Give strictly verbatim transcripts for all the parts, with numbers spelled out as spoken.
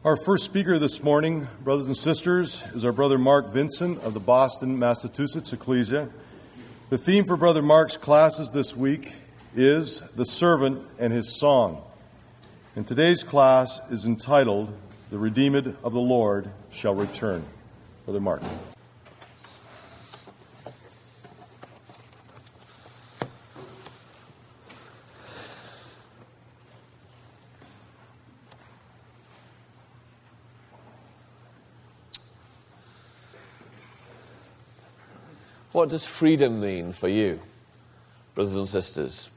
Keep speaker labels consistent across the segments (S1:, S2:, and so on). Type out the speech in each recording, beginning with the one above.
S1: Our first speaker this morning, brothers and sisters, is our brother Mark Vincent of the Boston, Massachusetts Ecclesia. The theme for Brother Mark's classes this week is The Servant and His Song. And today's class is entitled, The Redeemed of the Lord Shall Return. Brother Mark.
S2: What does freedom mean for you, brothers and sisters?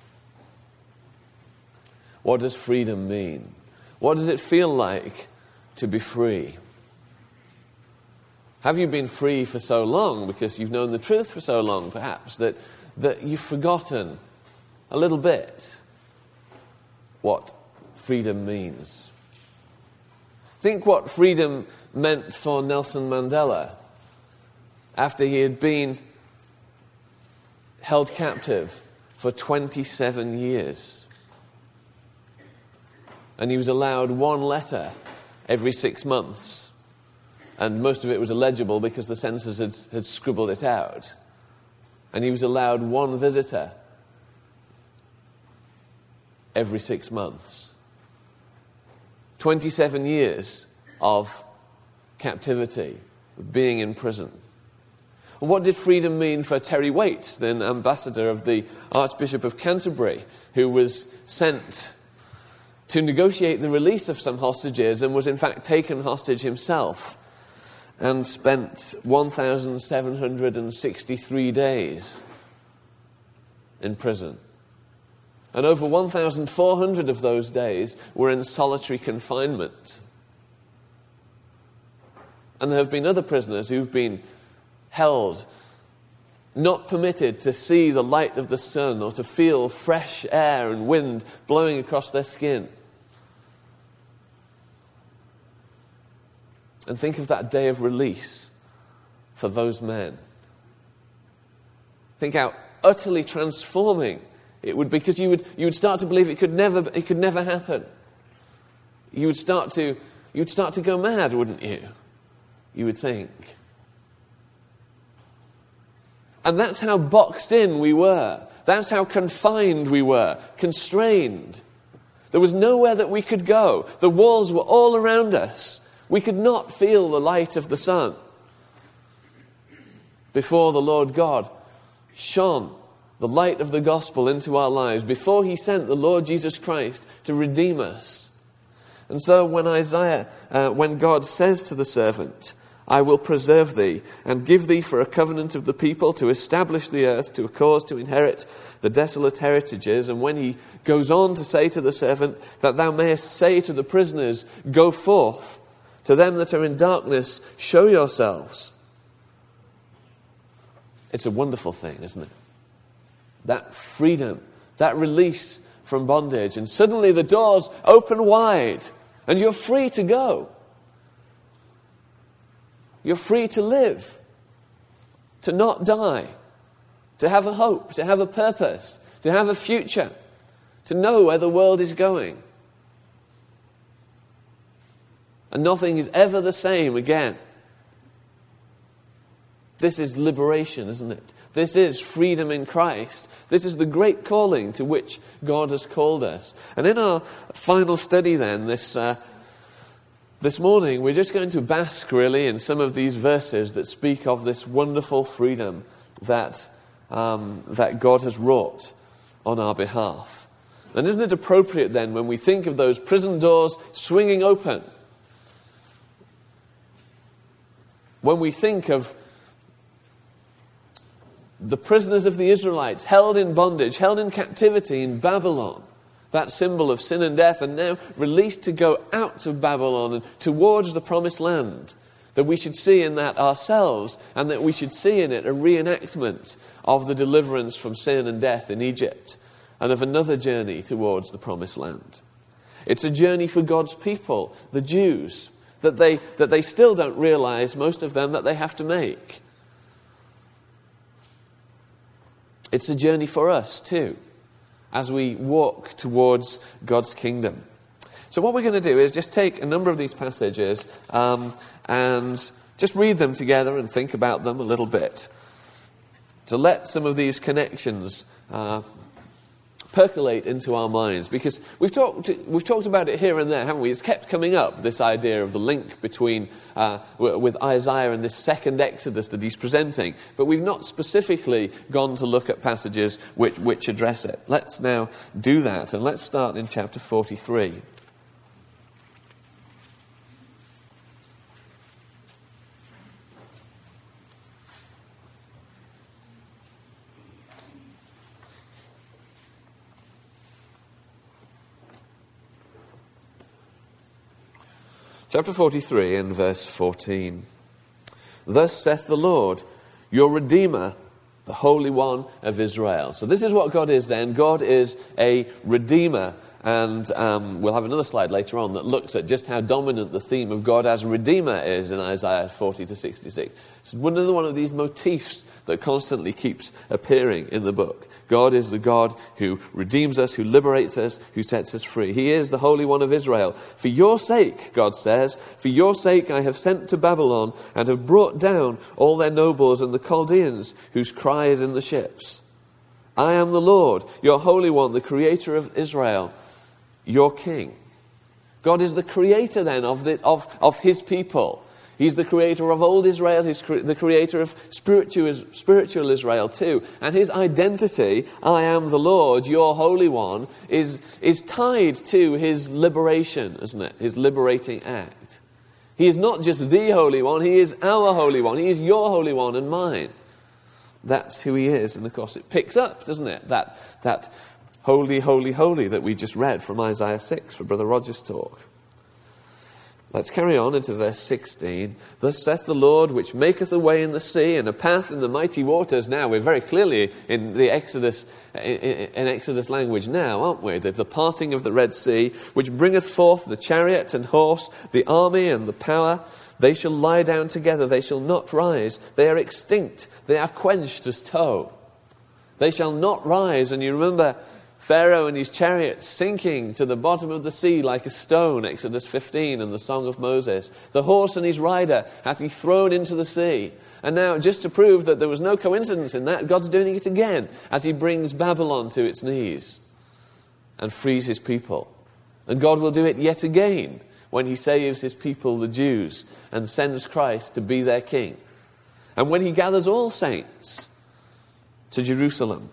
S2: What does freedom mean? What does it feel like to be free? Have you been free for so long because you've known the truth for so long, perhaps, that, that you've forgotten a little bit what freedom means? Think what freedom meant for Nelson Mandela after he had been held captive for twenty-seven years. And he was allowed one letter every six months. And most of it was illegible because the censors had, had scribbled it out. And he was allowed one visitor every six months. twenty-seven years of captivity, of being in prison. What did freedom mean for Terry Waite, then ambassador of the Archbishop of Canterbury, who was sent to negotiate the release of some hostages and was in fact taken hostage himself and spent one thousand seven hundred sixty-three days in prison. And over one thousand four hundred of those days were in solitary confinement. And there have been other prisoners who've been held, not permitted to see the light of the sun or to feel fresh air and wind blowing across their skin. And think of that day of release for those men. Think how utterly transforming it would be, because you would you would start to believe it could never it could never happen. You would start to you would start to go mad, wouldn't you? You would think. And that's how boxed in we were. That's how confined we were, constrained. There was nowhere that we could go. The walls were all around us. We could not feel the light of the sun before the Lord God shone the light of the gospel into our lives, before He sent the Lord Jesus Christ to redeem us. And so when Isaiah, uh, when God says to the servant, I will preserve thee, and give thee for a covenant of the people, to establish the earth, to a cause to inherit the desolate heritages. And when he goes on to say to the servant, that thou mayest say to the prisoners, go forth, to them that are in darkness, show yourselves. It's a wonderful thing, isn't it? That freedom, that release from bondage. And suddenly the doors open wide, and you're free to go. You're free to live, to not die, to have a hope, to have a purpose, to have a future, to know where the world is going. And nothing is ever the same again. This is liberation, isn't it? This is freedom in Christ. This is the great calling to which God has called us. And in our final study then, this uh, This morning, we're just going to bask, really, in some of these verses that speak of this wonderful freedom that, um, that God has wrought on our behalf. And isn't it appropriate, then, when we think of those prison doors swinging open, when we think of the prisoners of the Israelites held in bondage, held in captivity in Babylon, that symbol of sin and death, and now released to go out of Babylon and towards the promised land, that we should see in that ourselves, and that we should see in it a reenactment of the deliverance from sin and death in Egypt, and of another journey towards the promised land. It's a journey for God's people, the Jews, that they, that they still don't realize, most of them, that they have to make. It's a journey for us too, as we walk towards God's kingdom. So what we're going to do is just take a number of these passages um, and just read them together and think about them a little bit, to let some of these connections uh, percolate into our minds, because we've talked we've talked about it here and there, haven't we? It's kept coming up, this idea of the link between uh, w- with Isaiah and this second Exodus that he's presenting, but we've not specifically gone to look at passages which which address it. Let's now do that, and let's start in chapter forty-three. Chapter forty-three and verse fourteen. Thus saith the Lord, your Redeemer, the Holy One of Israel. So this is what God is then. God is a Redeemer. And um, we'll have another slide later on that looks at just how dominant the theme of God as Redeemer is in Isaiah forty to sixty-six. It's another one of these motifs that constantly keeps appearing in the book. God is the God who redeems us, who liberates us, who sets us free. He is the Holy One of Israel. For your sake, God says, for your sake I have sent to Babylon and have brought down all their nobles and the Chaldeans, whose cry is in the ships. I am the Lord, your Holy One, the Creator of Israel, your King. God is the Creator then of, the, of, of His people. He's the Creator of old Israel. He's cre- the Creator of spiritual, spiritual Israel too. And His identity, I am the Lord, your Holy One, is, is tied to His liberation, isn't it? His liberating act. He is not just the Holy One, He is our Holy One. He is your Holy One and mine. That's who He is. And of course it picks up, doesn't it? That, that holy, holy, holy that we just read from Isaiah six for Brother Roger's talk. Let's carry on into verse sixteen. Thus saith the Lord, which maketh a way in the sea and a path in the mighty waters. Now, we're very clearly in the Exodus, in, in Exodus language now, aren't we? The, the parting of the Red Sea, which bringeth forth the chariot and horse, the army and the power. They shall lie down together, they shall not rise. They are extinct, they are quenched as tow. They shall not rise. And you remember Pharaoh and his chariots sinking to the bottom of the sea like a stone, Exodus fifteen and the Song of Moses. The horse and his rider hath he thrown into the sea. And now, just to prove that there was no coincidence in that, God's doing it again as He brings Babylon to its knees and frees His people. And God will do it yet again when He saves His people, the Jews, and sends Christ to be their King. And when He gathers all saints to Jerusalem.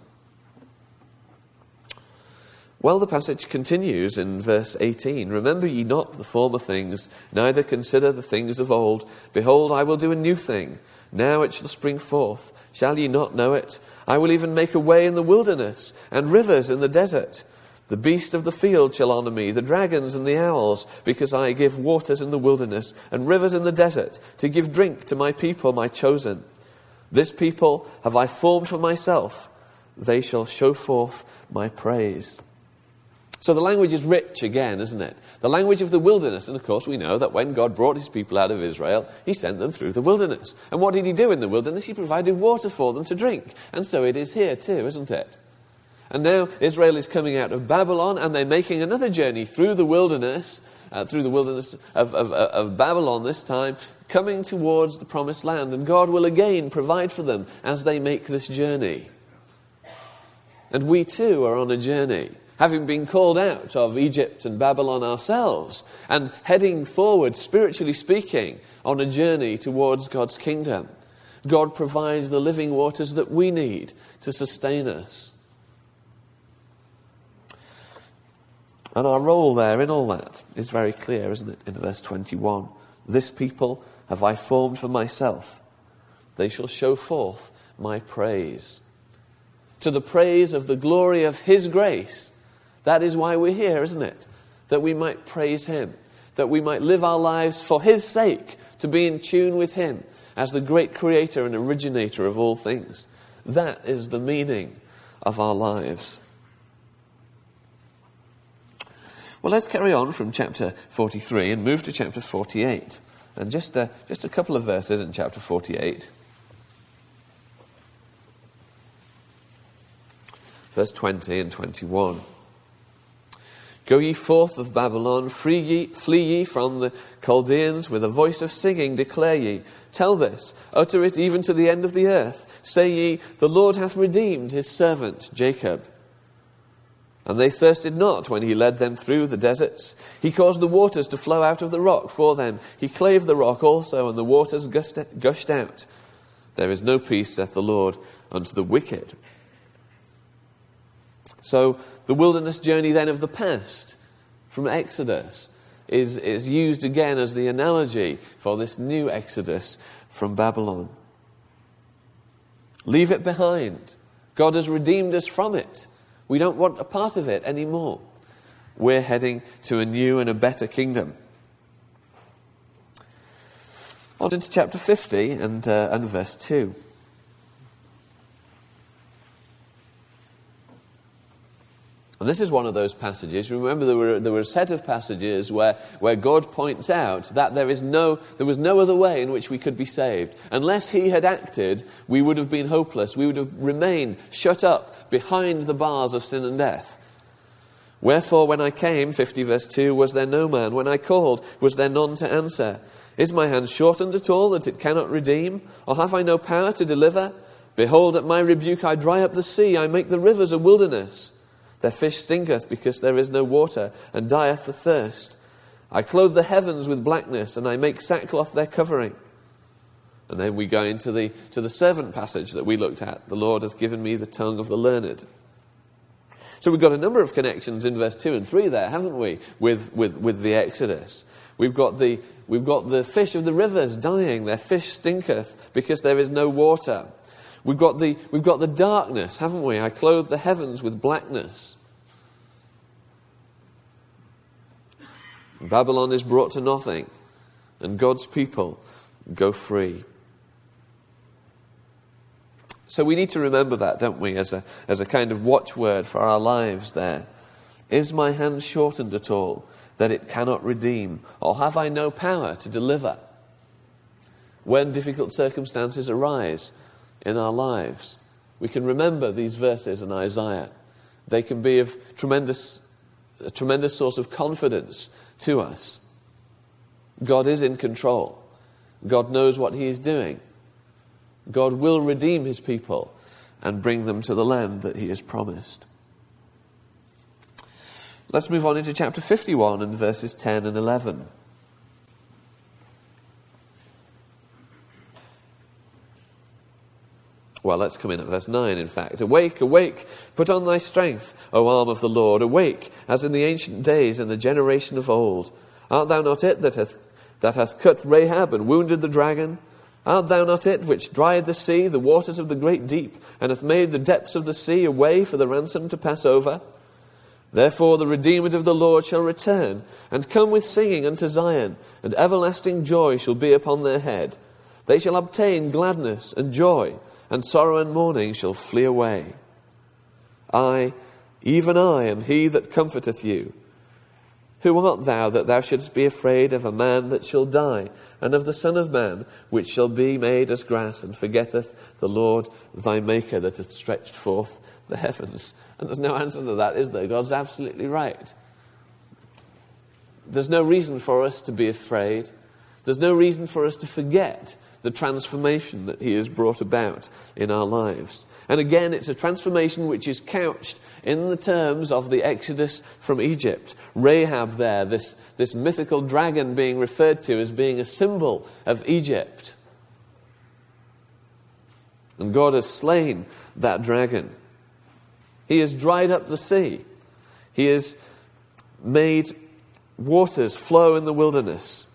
S2: Well, the passage continues in verse eighteen. Remember ye not the former things, neither consider the things of old. Behold, I will do a new thing. Now it shall spring forth. Shall ye not know it? I will even make a way in the wilderness, and rivers in the desert. The beast of the field shall honour me, the dragons and the owls, because I give waters in the wilderness, and rivers in the desert, to give drink to my people, my chosen. This people have I formed for myself. They shall show forth my praise. So the language is rich again, isn't it? The language of the wilderness. And of course we know that when God brought His people out of Israel, He sent them through the wilderness. And what did He do in the wilderness? He provided water for them to drink. And so it is here too, isn't it? And now Israel is coming out of Babylon, and they're making another journey through the wilderness, uh, through the wilderness of, of, of Babylon this time, coming towards the promised land. And God will again provide for them as they make this journey. And we too are on a journey, having been called out of Egypt and Babylon ourselves, and heading forward, spiritually speaking, on a journey towards God's kingdom. God provides the living waters that we need to sustain us. And our role there in all that is very clear, isn't it? In verse twenty-one, this people have I formed for myself. They shall show forth my praise. To the praise of the glory of His grace. That is why we're here, isn't it? That we might praise Him. That we might live our lives for His sake, to be in tune with Him as the great creator and originator of all things. That is the meaning of our lives. Well, let's carry on from chapter forty-three and move to chapter forty-eight. And just a, just a couple of verses in chapter forty-eight. Verse twenty and twenty-one. Go ye forth of Babylon, flee ye, flee ye from the Chaldeans, with a voice of singing declare ye. Tell this, utter it even to the end of the earth. Say ye, the Lord hath redeemed his servant Jacob. And they thirsted not when he led them through the deserts. He caused the waters to flow out of the rock for them. He clave the rock also, and the waters gushed out. There is no peace, saith the Lord, unto the wicked. So the wilderness journey then of the past, from Exodus, is, is used again as the analogy for this new Exodus from Babylon. Leave it behind. God has redeemed us from it. We don't want a part of it anymore. We're heading to a new and a better kingdom. On into chapter fifty and, uh, and verse two. And this is one of those passages. Remember, there were there were a set of passages where, where God points out that there is no there was no other way in which we could be saved. Unless he had acted, we would have been hopeless. We would have remained shut up behind the bars of sin and death. Wherefore, when I came, fifty verse two, was there no man? When I called, was there none to answer? Is my hand shortened at all that it cannot redeem? Or have I no power to deliver? Behold, at my rebuke I dry up the sea. I make the rivers a wilderness. Their fish stinketh because there is no water, and dieth the thirst. I clothe the heavens with blackness, and I make sackcloth their covering. And then we go into the to the servant passage that we looked at. The Lord hath given me the tongue of the learned. So we've got a number of connections in verse two and three there, haven't we, with, with, with the Exodus. We've got the we've got the fish of the rivers dying. Their fish stinketh because there is no water. We've got the we've got the darkness, haven't we? I clothe the heavens with blackness. Babylon is brought to nothing, and God's people go free. So we need to remember that, don't we, as a as a kind of watchword for our lives there. Is my hand shortened at all, that it cannot redeem? Or have I no power to deliver? When difficult circumstances arise in our lives, we can remember these verses in Isaiah. They can be of tremendous, a tremendous source of confidence to us. God is in control. God knows what he is doing. God will redeem his people and bring them to the land that he has promised. Let's move on into chapter fifty-one and verses ten and eleven. Well, let's come in at verse nine, in fact. Awake, awake, put on thy strength, O arm of the Lord. Awake, as in the ancient days, in the generation of old. Art thou not it that hath, that hath cut Rahab and wounded the dragon? Art thou not it which dried the sea, the waters of the great deep, and hath made the depths of the sea a way for the ransom to pass over? Therefore the redeemed of the Lord shall return, and come with singing unto Zion, and everlasting joy shall be upon their head. They shall obtain gladness and joy, and sorrow and mourning shall flee away. I, even I, am he that comforteth you. Who art thou that thou shouldst be afraid of a man that shall die, and of the Son of Man, which shall be made as grass, and forgetteth the Lord thy Maker that hath stretched forth the heavens? And there's no answer to that, is there? God's absolutely right. There's no reason for us to be afraid. There's no reason for us to forget the transformation that he has brought about in our lives. And again, it's a transformation which is couched in the terms of the Exodus from Egypt. Rahab there, this, this mythical dragon being referred to as being a symbol of Egypt. And God has slain that dragon. He has dried up the sea. He has made waters flow in the wilderness.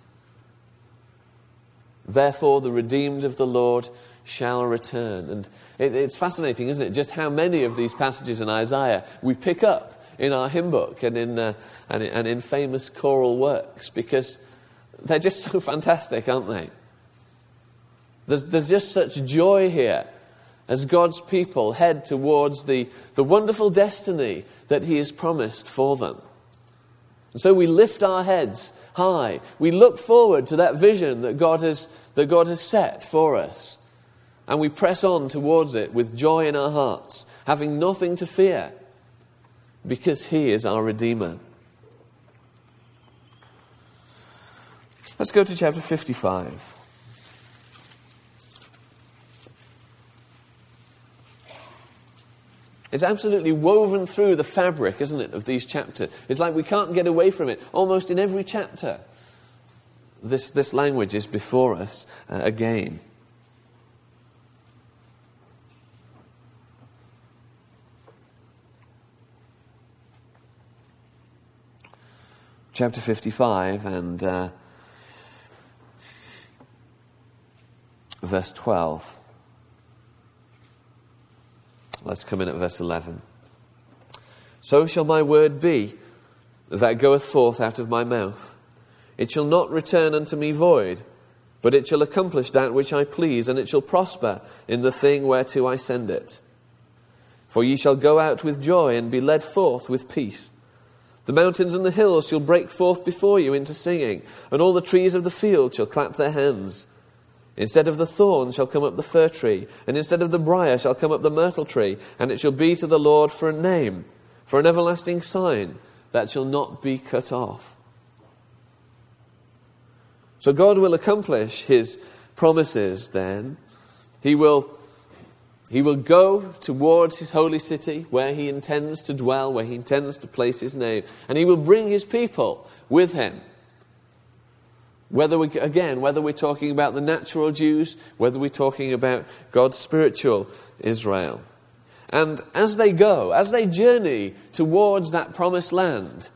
S2: Therefore, the redeemed of the Lord shall return. And it, it's fascinating, isn't it, just how many of these passages in Isaiah we pick up in our hymn book and in, uh, and, in and in famous choral works, because they're just so fantastic, aren't they? There's, there's just such joy here as God's people head towards the, the wonderful destiny that he has promised for them. And so we lift our heads high. We look forward to that vision that God has that God has set for us. And we press on towards it with joy in our hearts, having nothing to fear, because he is our Redeemer. Let's go to chapter fifty-five. It's absolutely woven through the fabric, isn't it, of these chapters. It's like we can't get away from it. Almost in every chapter, this, this language is before us uh, again. Chapter fifty-five and uh, verse twelve. Let's come in at verse eleven. So shall my word be that goeth forth out of my mouth. It shall not return unto me void, but it shall accomplish that which I please, and it shall prosper in the thing whereto I send it. For ye shall go out with joy, and be led forth with peace. The mountains and the hills shall break forth before you into singing, and all the trees of the field shall clap their hands. Instead of the thorn shall come up the fir tree, and instead of the briar shall come up the myrtle tree, and it shall be to the Lord for a name, for an everlasting sign that shall not be cut off. So God will accomplish his promises then. He will, he will go towards his holy city, where he intends to dwell, where he intends to place his name, and he will bring his people with him. Whether we, again, whether we're talking about the natural Jews, whether we're talking about God's spiritual Israel. And as they go, as they journey towards that promised land,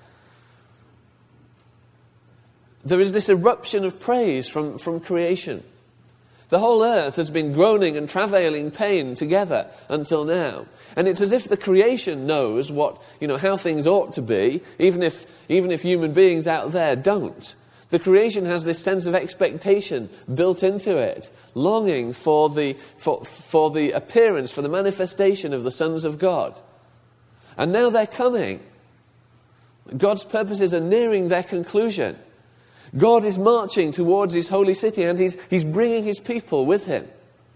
S2: there is this eruption of praise from, from creation. The whole earth has been groaning and travailing pain together until now. And it's as if the creation knows what, you know, how things ought to be, even if, even if human beings out there don't. The creation has this sense of expectation built into it, longing for the, for, for the appearance, for the manifestation of the sons of God. And now they're coming. God's purposes are nearing their conclusion. God is marching towards his holy city, and he's, he's bringing his people with him.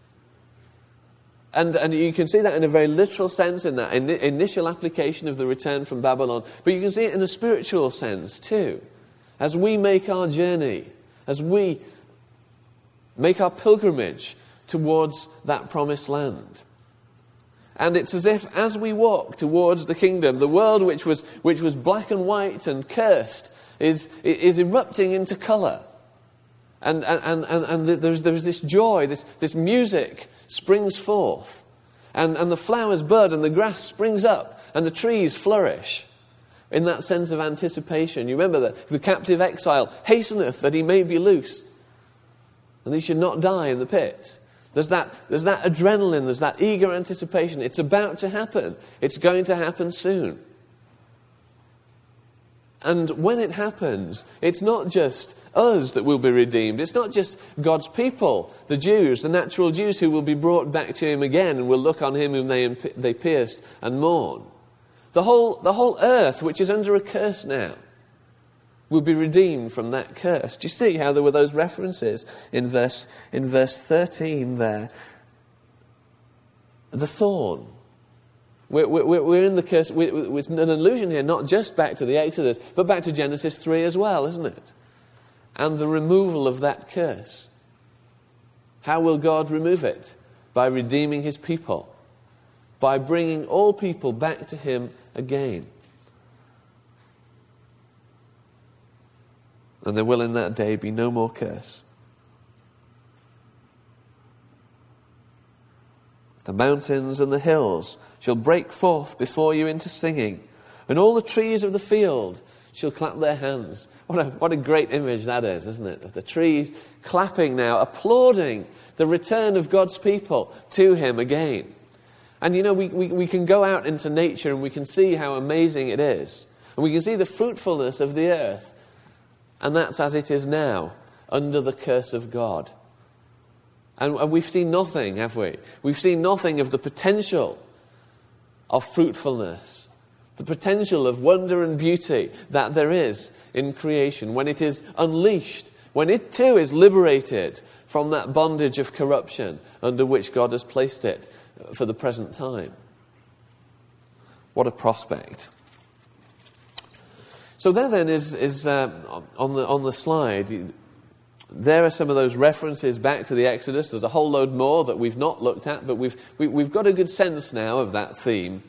S2: And, and you can see that in a very literal sense in that in, initial application of the return from Babylon. But you can see it in a spiritual sense too. As we make our journey, as we make our pilgrimage towards that promised land. And it's as if as we walk towards the kingdom, the world which was, which was black and white and cursed is, is erupting into colour. And, and, and, and there's, there's this joy, this, this music springs forth. And, and the flowers bud and the grass springs up and the trees flourish. In that sense of anticipation. You remember that the captive exile hasteneth that he may be loosed, and he should not die in the pit. There's that, there's that adrenaline, there's that eager anticipation. It's about to happen. It's going to happen soon. And when it happens, it's not just us that will be redeemed. It's not just God's people, the Jews, the natural Jews who will be brought back to him again and will look on him whom they, they pierced and mourn. The whole, the whole earth, which is under a curse now, will be redeemed from that curse. Do you see how there were those references in verse, in verse thirteen there? The thorn. We're, we're, we're in the curse. We're, it's an allusion here, not just back to the Exodus, but back to Genesis three as well, isn't it? And the removal of that curse. How will God remove it? By redeeming his people. By bringing all people back to him again. And there will in that day be no more curse. The mountains and the hills shall break forth before you into singing, and all the trees of the field shall clap their hands. What a, what a great image that is, isn't it? Of the trees clapping now, applauding the return of God's people to him again. And you know, we, we, we can go out into nature and we can see how amazing it is. And we can see the fruitfulness of the earth. And that's as it is now, under the curse of God. And, and we've seen nothing, have we? We've seen nothing of the potential of fruitfulness, the potential of wonder and beauty that there is in creation when it is unleashed, when it too is liberated from that bondage of corruption under which God has placed it for the present time. What a prospect. So there then is, is uh, on the on the slide there are some of those references back to the Exodus. There's a whole load more that we've not looked at, but we've, we, we've got a good sense now of that theme.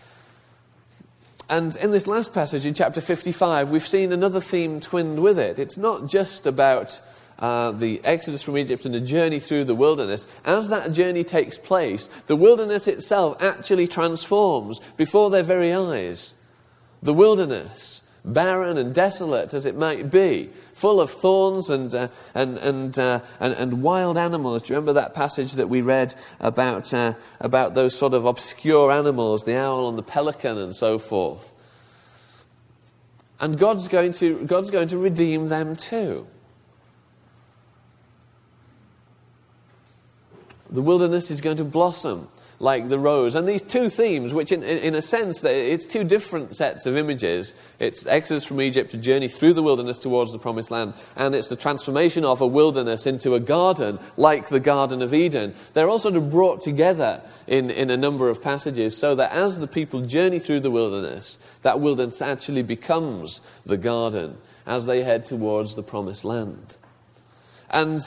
S2: And in this last passage, in chapter fifty-five, we've seen another theme twinned with it. It's not just about uh, the Exodus from Egypt and the journey through the wilderness. As that journey takes place, the wilderness itself actually transforms before their very eyes. The wilderness, barren and desolate as it might be, full of thorns and uh, and and, uh, and and wild animals. Do you remember that passage that we read about uh, about those sort of obscure animals, the owl and the pelican and so forth? And God's going to God's going to redeem them too. The wilderness is going to blossom like the rose. And these two themes, which in, in a sense, it's two different sets of images. It's Exodus from Egypt, a journey through the wilderness towards the promised land, and it's the transformation of a wilderness into a garden, like the Garden of Eden. They're all sort of brought together in, in a number of passages, so that as the people journey through the wilderness, that wilderness actually becomes the garden as they head towards the promised land. And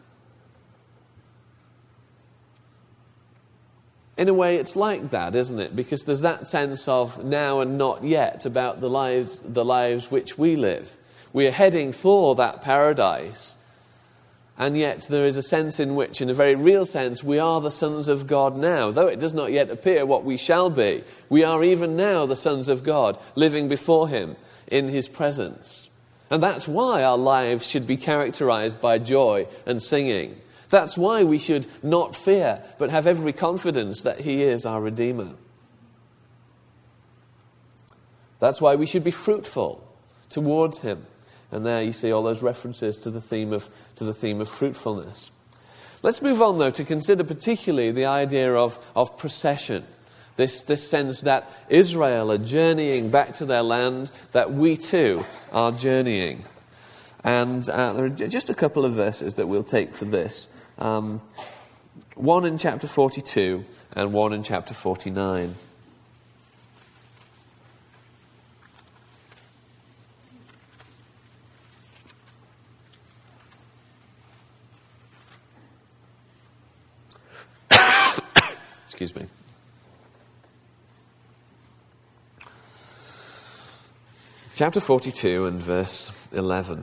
S2: in a way, it's like that, isn't it? Because there's that sense of now and not yet about the lives, the lives which we live. We are heading for that paradise, and yet there is a sense in which, in a very real sense, we are the sons of God now. Though it does not yet appear what we shall be, we are even now the sons of God, living before Him in His presence. And that's why our lives should be characterized by joy and singing. That's why we should not fear, but have every confidence that He is our Redeemer. That's why we should be fruitful towards Him. And there you see all those references to the theme of, to the theme of fruitfulness. Let's move on, though, to consider particularly the idea of, of procession. This, this sense that Israel are journeying back to their land, that we too are journeying. And uh, there are just a couple of verses that we'll take for this. Um, one in chapter forty-two and one in chapter forty-nine. Excuse me. Chapter forty-two and verse eleven.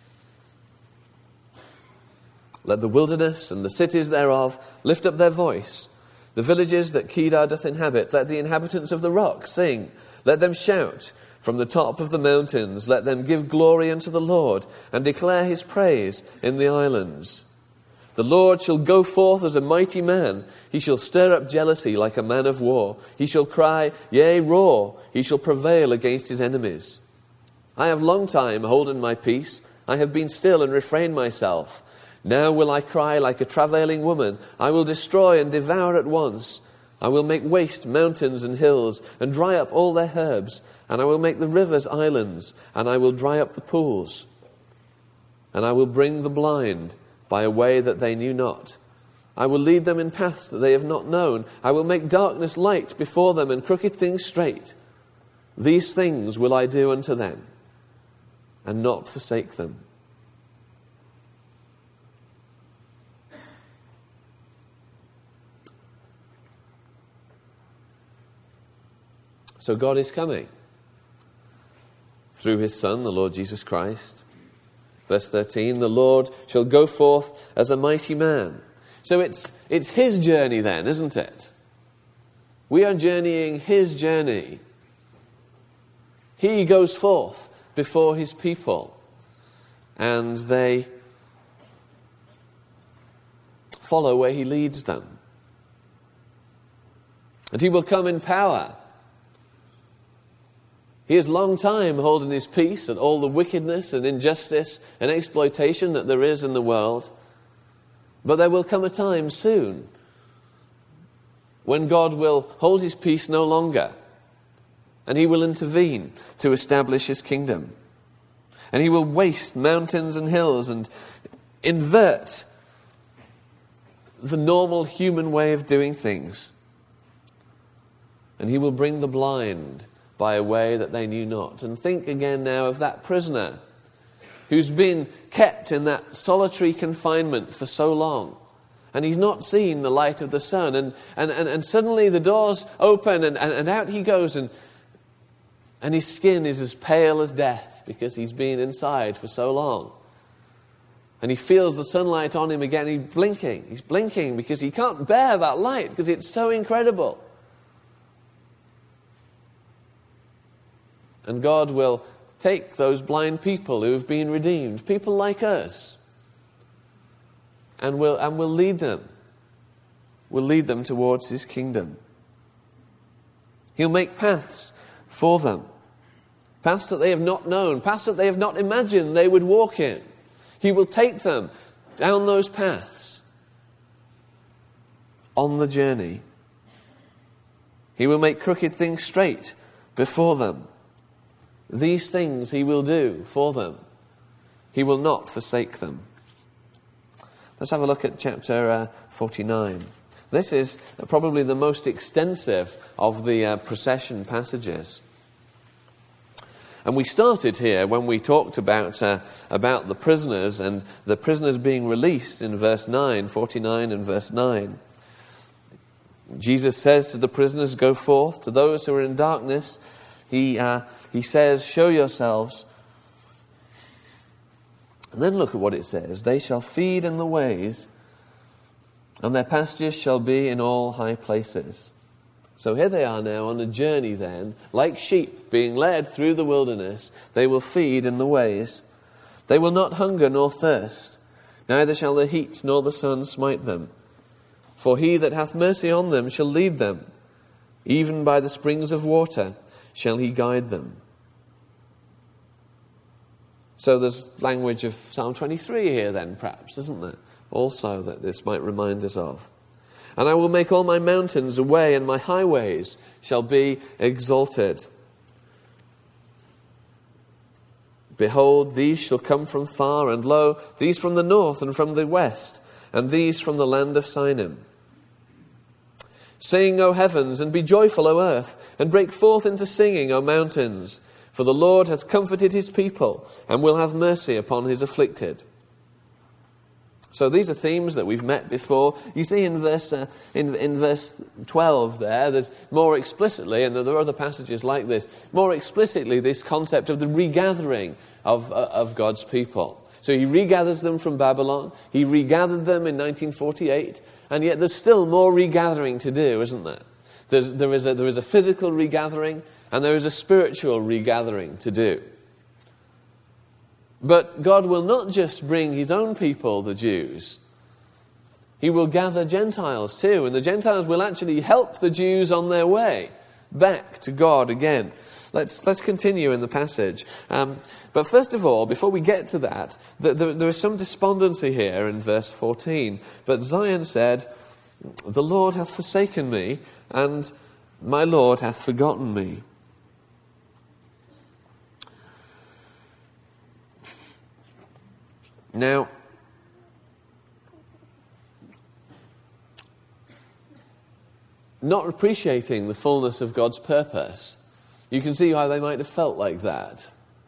S2: Let the wilderness and the cities thereof lift up their voice. The villages that Kedar doth inhabit, let the inhabitants of the rock sing. Let them shout from the top of the mountains. Let them give glory unto the Lord, and declare His praise in the islands. The Lord shall go forth as a mighty man. He shall stir up jealousy like a man of war. He shall cry, yea, roar. He shall prevail against his enemies. I have long time holden my peace. I have been still and refrained myself. Now will I cry like a travailing woman. I will destroy and devour at once. I will make waste mountains and hills, and dry up all their herbs. And I will make the rivers islands, and I will dry up the pools. And I will bring the blind by a way that they knew not. I will lead them in paths that they have not known. I will make darkness light before them, and crooked things straight. These things will I do unto them, and not forsake them. So God is coming through His Son, the Lord Jesus Christ. Verse thirteen, the Lord shall go forth as a mighty man. So it's, it's His journey then, isn't it? We are journeying His journey. He goes forth before His people, and they follow where He leads them. And He will come in power. He has long time holding His peace at all the wickedness and injustice and exploitation that there is in the world. But there will come a time soon when God will hold His peace no longer, and He will intervene to establish His kingdom. And He will waste mountains and hills and invert the normal human way of doing things. And He will bring the blind by a way that they knew not. And think again now of that prisoner who's been kept in that solitary confinement for so long. And he's not seen the light of the sun. And, and, and, and suddenly the doors open and, and, and out he goes. And, and his skin is as pale as death because he's been inside for so long. And he feels the sunlight on him again. He's blinking. He's blinking because he can't bear that light because it's so incredible. And God will take those blind people who have been redeemed, people like us, and will and will lead them. Will lead them towards his kingdom. He'll make paths for them. Paths that they have not known, paths that they have not imagined they would walk in. He will take them down those paths on the journey. He will make crooked things straight before them. These things he will do for them. He will not forsake them. Let's have a look at chapter uh, forty-nine. This is probably the most extensive of the uh, procession passages. And we started here when we talked about uh, about the prisoners and the prisoners being released in verse nine, forty-nine and verse nine. Jesus says to the prisoners, "Go forth." To those who are in darkness, he uh, he says, "Show yourselves." And then look at what it says. "They shall feed in the ways, and their pastures shall be in all high places." So here they are now on a journey then, like sheep being led through the wilderness. They will feed in the ways. They will not hunger nor thirst, neither shall the heat nor the sun smite them. For he that hath mercy on them shall lead them. Even by the springs of water shall he guide them. So there's language of Psalm twenty-three here then, perhaps, isn't there? Also that this might remind us of. "And I will make all my mountains a way, and my highways shall be exalted. Behold, these shall come from far, and lo, these from the north and from the west, and these from the land of Sinim. Sing, O heavens, and be joyful, O earth, and break forth into singing, O mountains. For the Lord hath comforted his people, and will have mercy upon his afflicted." So these are themes that we've met before. You see in verse uh, in, in verse twelve there, there's more explicitly, and there are other passages like this, more explicitly this concept of the regathering of, uh, of God's people. So he regathers them from Babylon. He regathered them in nineteen forty-eight, and yet there's still more regathering to do, isn't there? There's, there, is a, there is a physical regathering, and there is a spiritual regathering to do. But God will not just bring his own people, the Jews. He will gather Gentiles too, and the Gentiles will actually help the Jews on their way back to God again. Let's let's continue in the passage. Um, but first of all, before we get to that, the, the, there is some despondency here in verse fourteen. "But Zion said, The Lord hath forsaken me, and my Lord hath forgotten me." Now, not appreciating the fullness of God's purpose, you can see why they might have felt like that.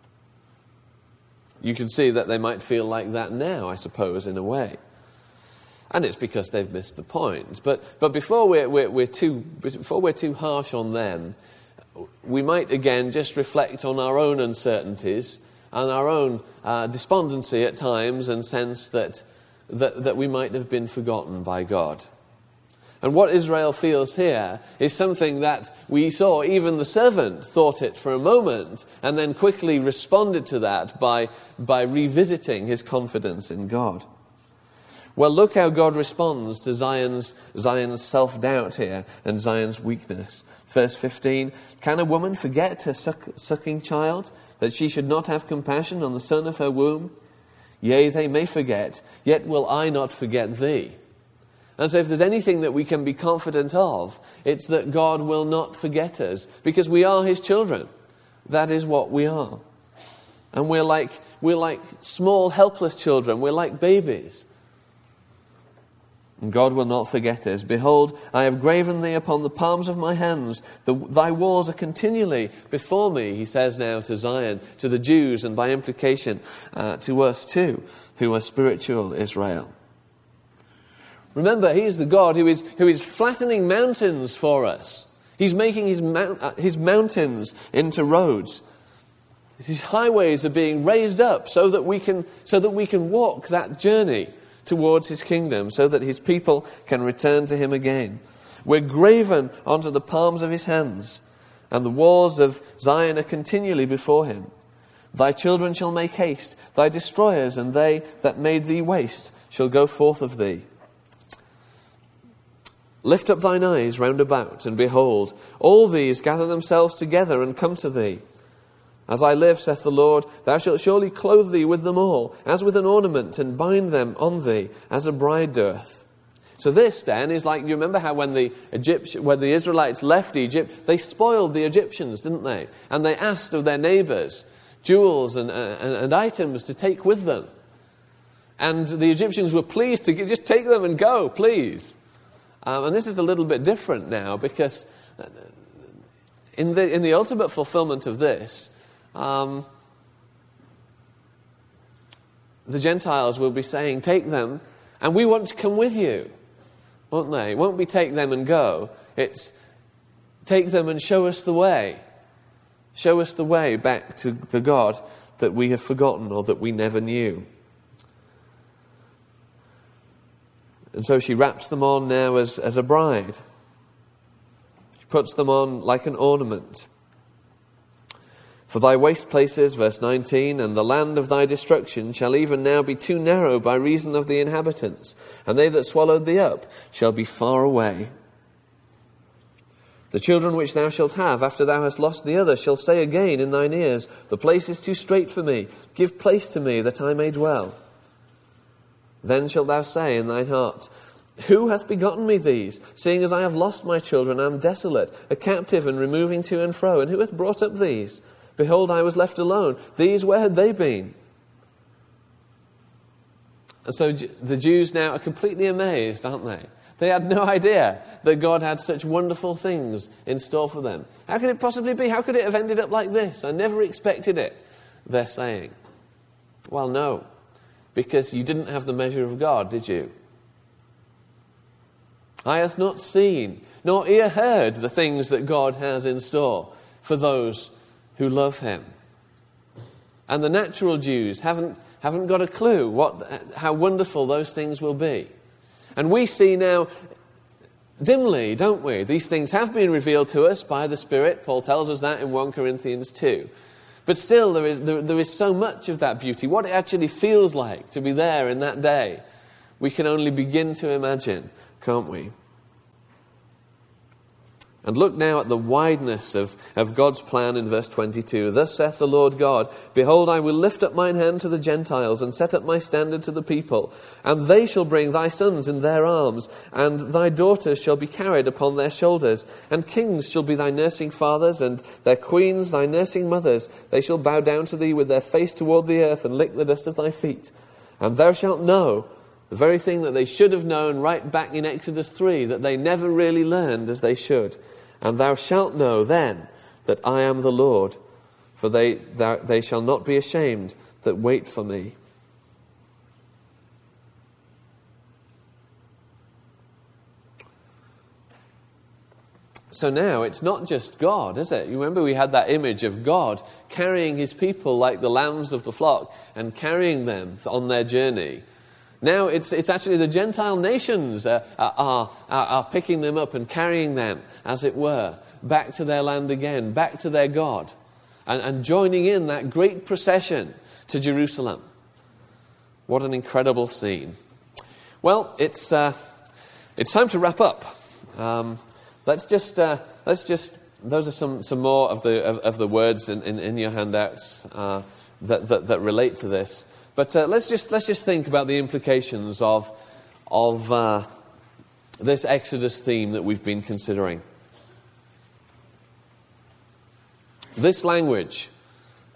S2: You can see that they might feel like that now, I suppose, in a way. And it's because they've missed the point. But but before we're, we're, we're too before we're too harsh on them, we might again just reflect on our own uncertainties and our own uh, despondency at times, and sense that, that that we might have been forgotten by God. And what Israel feels here is something that we saw. Even the servant thought it for a moment, and then quickly responded to that by by revisiting his confidence in God. Well, look how God responds to Zion's Zion's self-doubt here and Zion's weakness. Verse fifteen, "Can a woman forget her suck, sucking child, that she should not have compassion on the son of her womb? Yea, they may forget, yet will I not forget thee." And so if there's anything that we can be confident of, it's that God will not forget us, because we are his children. That is what we are. And we're like, we're like small, helpless children. We're like babies. and God will not forget us. Behold, I have graven thee upon the palms of my hands. The, thy walls are continually before me, he says now to Zion, to the Jews, and by implication uh, to us too, who are spiritual Israel. Remember, he is the God who is, who is flattening mountains for us. He's making his, mount, uh, his mountains into roads. His highways are being raised up so that we can, so that we can walk that journey towards his kingdom, so that his people can return to him again. We're graven onto the palms of his hands, and the walls of Zion are continually before him. Thy children shall make haste, thy destroyers and they that made thee waste shall go forth of thee. Lift up thine eyes round about, and behold, all these gather themselves together and come to thee. As I live, saith the Lord, thou shalt surely clothe thee with them all, as with an ornament, and bind them on thee, as a bride doeth. So this, then, is like, you remember how when the Egypt, when the Israelites left Egypt, they spoiled the Egyptians, didn't they? And they asked of their neighbours jewels and, and, and items to take with them. And the Egyptians were pleased to just take them and go, please. Um, and this is a little bit different now, because in the in the ultimate fulfillment of this, um, the Gentiles will be saying, take them, and we want to come with you, won't they? It won't be take them and go. It's take them and show us the way. Show us the way back to the God that we have forgotten or that we never knew. And so she wraps them on now as, as a bride. She puts them on like an ornament. For thy waste places, verse nineteen, and the land of thy destruction shall even now be too narrow by reason of the inhabitants, and they that swallowed thee up shall be far away. The children which thou shalt have after thou hast lost the other shall say again in thine ears, the place is too strait for me, give place to me that I may dwell. Then shalt thou say in thine heart, who hath begotten me these? Seeing as I have lost my children, I am desolate, a captive and removing to and fro. And who hath brought up these? Behold, I was left alone. These, where had they been? And so the Jews now are completely amazed, aren't they? They had no idea that God had such wonderful things in store for them. How could it possibly be? How could it have ended up like this? I never expected it, they're saying. Well, no. Because you didn't have the measure of God, did you? Eye hath not seen, nor ear heard the things that God has in store for those who love him. And the natural Jews haven't, haven't got a clue what, how wonderful those things will be. And we see now dimly, don't we? These things have been revealed to us by the Spirit. Paul tells us that in First Corinthians two. But still, there is, there, there is so much of that beauty. What it actually feels like to be there in that day, we can only begin to imagine, can't we? And look now at the wideness of, of God's plan in verse twenty-two. Thus saith the Lord God, behold, I will lift up mine hand to the Gentiles, and set up my standard to the people. And they shall bring thy sons in their arms, and thy daughters shall be carried upon their shoulders. And kings shall be thy nursing fathers, and their queens thy nursing mothers. They shall bow down to thee with their face toward the earth, and lick the dust of thy feet. And thou shalt know the very thing that they should have known right back in Exodus three, that they never really learned as they should. And thou shalt know then that I am the Lord, for they, thou, they shall not be ashamed that wait for me. So now it's not just God, is it? You remember we had that image of God carrying his people like the lambs of the flock and carrying them on their journey. Now it's it's actually the Gentile nations uh, are, are, are picking them up and carrying them, as it were, back to their land again, back to their God, and, and joining in that great procession to Jerusalem. What an incredible scene. Well, it's uh, it's time to wrap up. Um, let's just uh, let's just those are some, some more of the of, of the words in, in, in your handouts uh, that, that that relate to this. But uh, let's just let's just think about the implications of of uh, this Exodus theme that we've been considering. This language,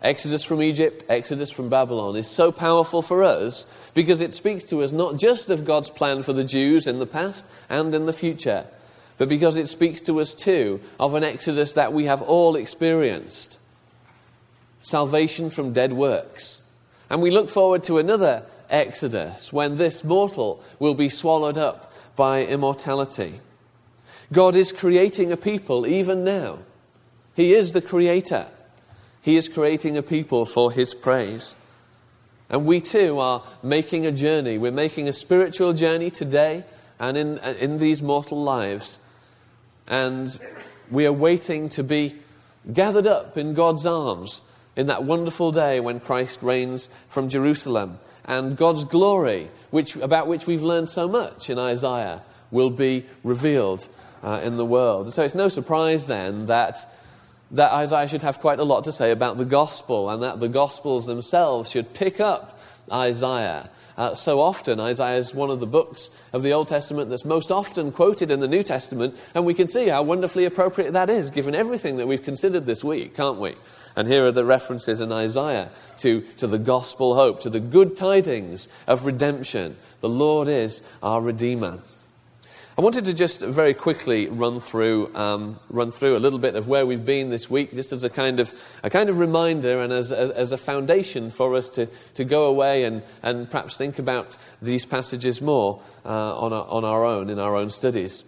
S2: Exodus from Egypt, Exodus from Babylon, is so powerful for us because it speaks to us not just of God's plan for the Jews in the past and in the future, but because it speaks to us too of an Exodus that we have all experienced. Salvation from dead works. And we look forward to another Exodus when this mortal will be swallowed up by immortality. God is creating a people even now. He is the creator. He is creating a people for his praise. And we too are making a journey. We're making a spiritual journey today and in, in these mortal lives. And we are waiting to be gathered up in God's arms in that wonderful day when Christ reigns from Jerusalem. And God's glory, which, about which we've learned so much in Isaiah, will be revealed uh, in the world. So it's no surprise then that that Isaiah should have quite a lot to say about the gospel, and that the gospels themselves should pick up Isaiah. Uh, so often, Isaiah is one of the books of the Old Testament that's most often quoted in the New Testament, and we can see how wonderfully appropriate that is, given everything that we've considered this week, can't we? And here are the references in Isaiah to, to the gospel hope, to the good tidings of redemption. The Lord is our Redeemer. I wanted to just very quickly run through um, run through a little bit of where we've been this week, just as a kind of a kind of reminder and as as, as a foundation for us to, to go away and, and perhaps think about these passages more uh, on our, on our own in our own studies.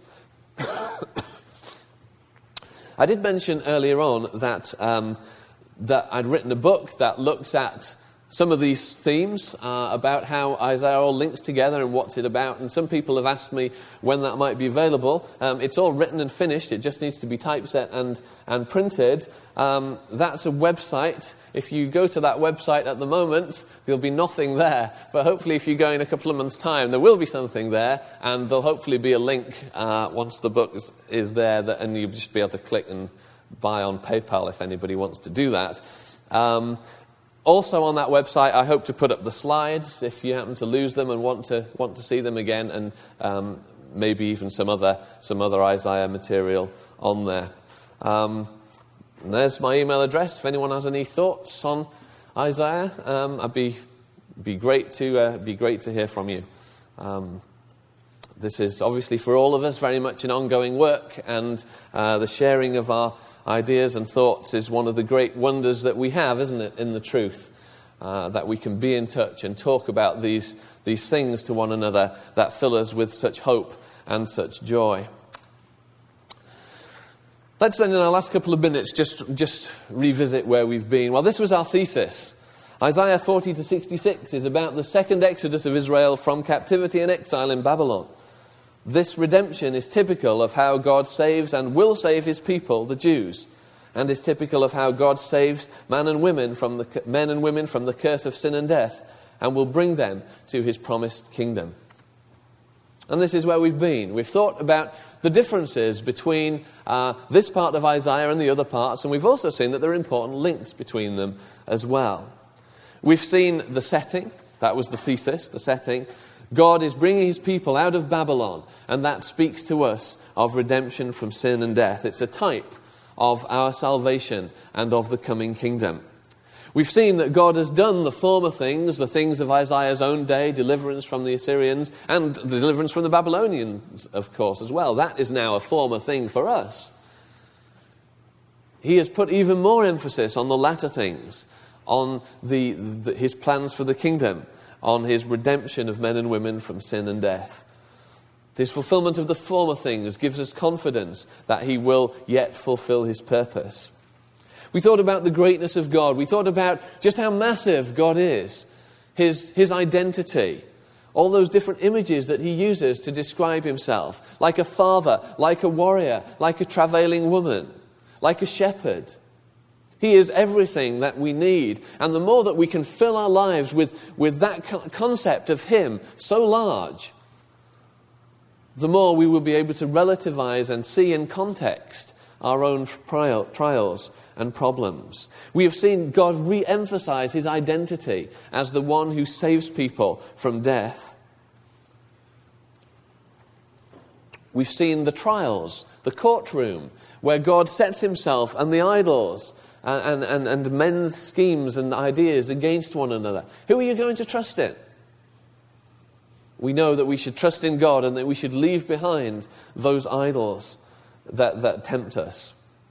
S2: I did mention earlier on that um, that I'd written a book that looks at some of these themes uh, about how Isaiah all links together and what's it about. And some people have asked me when that might be available. Um, it's all written and finished. It just needs to be typeset and, and printed. Um, that's a website. If you go to that website at the moment, there'll be nothing there. But hopefully if you go in a couple of months' time, there will be something there. And there'll hopefully be a link uh, once the book is, is there. That, and you'll just be able to click and buy on PayPal if anybody wants to do that. Um, Also on that website, I hope to put up the slides if you happen to lose them and want to want to see them again, and um, maybe even some other some other Isaiah material on there. Um, and there's my email address. If anyone has any thoughts on Isaiah, um, I'd be be great to uh, be great to hear from you. Um, this is obviously for all of us very much an ongoing work, and uh, the sharing of our ideas and thoughts is one of the great wonders that we have, isn't it, in the truth, uh, that we can be in touch and talk about these these things to one another that fill us with such hope and such joy. Let's then, in our last couple of minutes, just, just revisit where we've been. Well, this was our thesis. Isaiah forty to sixty-six is about the second exodus of Israel from captivity and exile in Babylon. This redemption is typical of how God saves and will save his people, the Jews, and is typical of how God saves men and women from the men and women from the curse of sin and death, and will bring them to his promised kingdom. And this is where we've been. We've thought about the differences between uh, this part of Isaiah and the other parts, and we've also seen that there are important links between them as well. We've seen the setting. That was the thesis, the setting. God is bringing his people out of Babylon, and that speaks to us of redemption from sin and death. It's a type of our salvation and of the coming kingdom. We've seen that God has done the former things, the things of Isaiah's own day, deliverance from the Assyrians, and the deliverance from the Babylonians, of course, as well. That is now a former thing for us. He has put even more emphasis on the latter things, on the, the his plans for the kingdom, on his redemption of men and women from sin and death. This fulfillment of the former things gives us confidence that he will yet fulfill his purpose. We thought about the greatness of God. We thought about just how massive God is, his, his identity, all those different images that he uses to describe himself, like a father, like a warrior, like a travailing woman, like a shepherd. He is everything that we need. And the more that we can fill our lives with, with that co- concept of him so large, the more we will be able to relativize and see in context our own trial, trials and problems. We have seen God re-emphasize his identity as the one who saves people from death. We've seen the trials, the courtroom, where God sets himself and the idols and, and, and men's schemes and ideas against one another. Who are you going to trust in? We know that we should trust in God and that we should leave behind those idols that, that tempt us.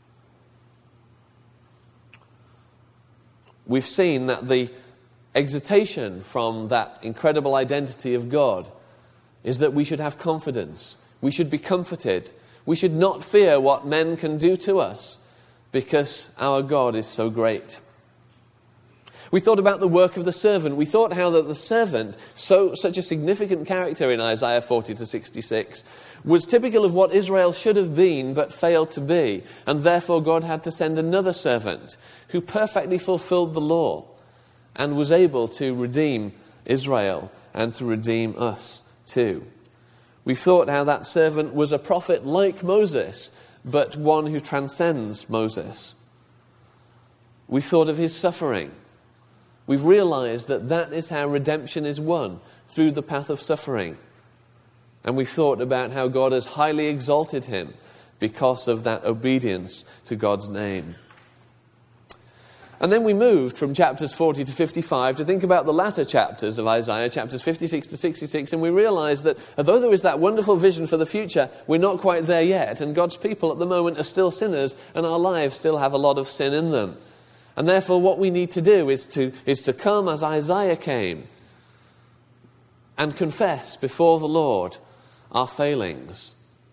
S2: We've seen that the exhortation from that incredible identity of God is that we should have confidence. We should be comforted. We should not fear what men can do to us because our God is so great. We thought about the work of the servant. We thought how that the servant, so such a significant character in Isaiah forty to sixty-six, was typical of what Israel should have been but failed to be. And therefore God had to send another servant who perfectly fulfilled the law and was able to redeem Israel and to redeem us too. We thought how that servant was a prophet like Moses, but one who transcends Moses. We thought of his suffering. We've realized that that is how redemption is won, through the path of suffering. And we've thought about how God has highly exalted him because of that obedience to God's name. And then we moved from chapters forty to fifty-five to think about the latter chapters of Isaiah, chapters fifty-six to sixty-six, and we realized that although there is that wonderful vision for the future, we're not quite there yet, and God's people at the moment are still sinners, and our lives still have a lot of sin in them. And therefore what we need to do is to, is to come as Isaiah came and confess before the Lord our failings.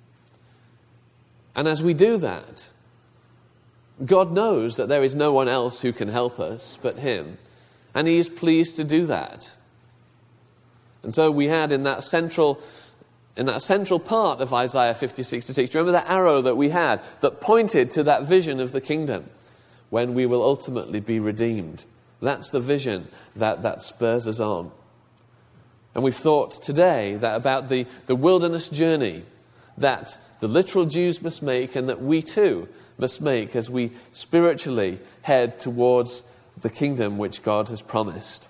S2: And as we do that, God knows that there is no one else who can help us but him, and he is pleased to do that. And so we had in that central in that central part of Isaiah fifty-six to six, remember that arrow that we had that pointed to that vision of the kingdom when we will ultimately be redeemed. That's the vision that, that spurs us on. And we've thought today that about the, the wilderness journey that the literal Jews must make and that we too must make as we spiritually head towards the kingdom which God has promised.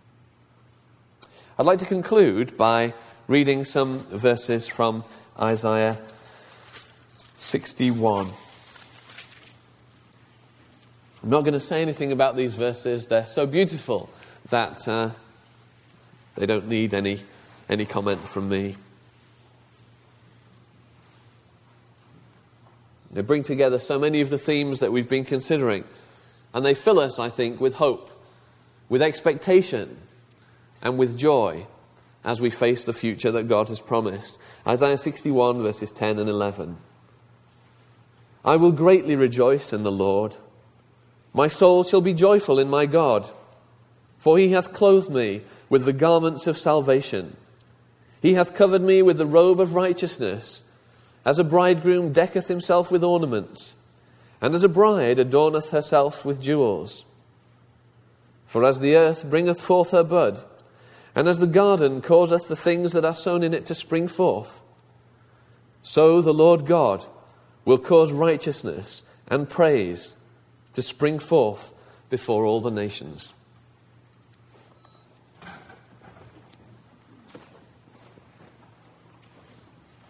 S2: I'd like to conclude by reading some verses from Isaiah sixty-one. I'm not going to say anything about these verses. They're so beautiful that uh, they don't need any, any comment from me. They bring together so many of the themes that we've been considering. And they fill us, I think, with hope, with expectation, and with joy as we face the future that God has promised. Isaiah sixty-one, verses ten and eleven. I will greatly rejoice in the Lord. My soul shall be joyful in my God, for he hath clothed me with the garments of salvation. He hath covered me with the robe of righteousness, as a bridegroom decketh himself with ornaments, and as a bride adorneth herself with jewels. For as the earth bringeth forth her bud, and as the garden causeth the things that are sown in it to spring forth, so the Lord God will cause righteousness and praise to spring forth before all the nations.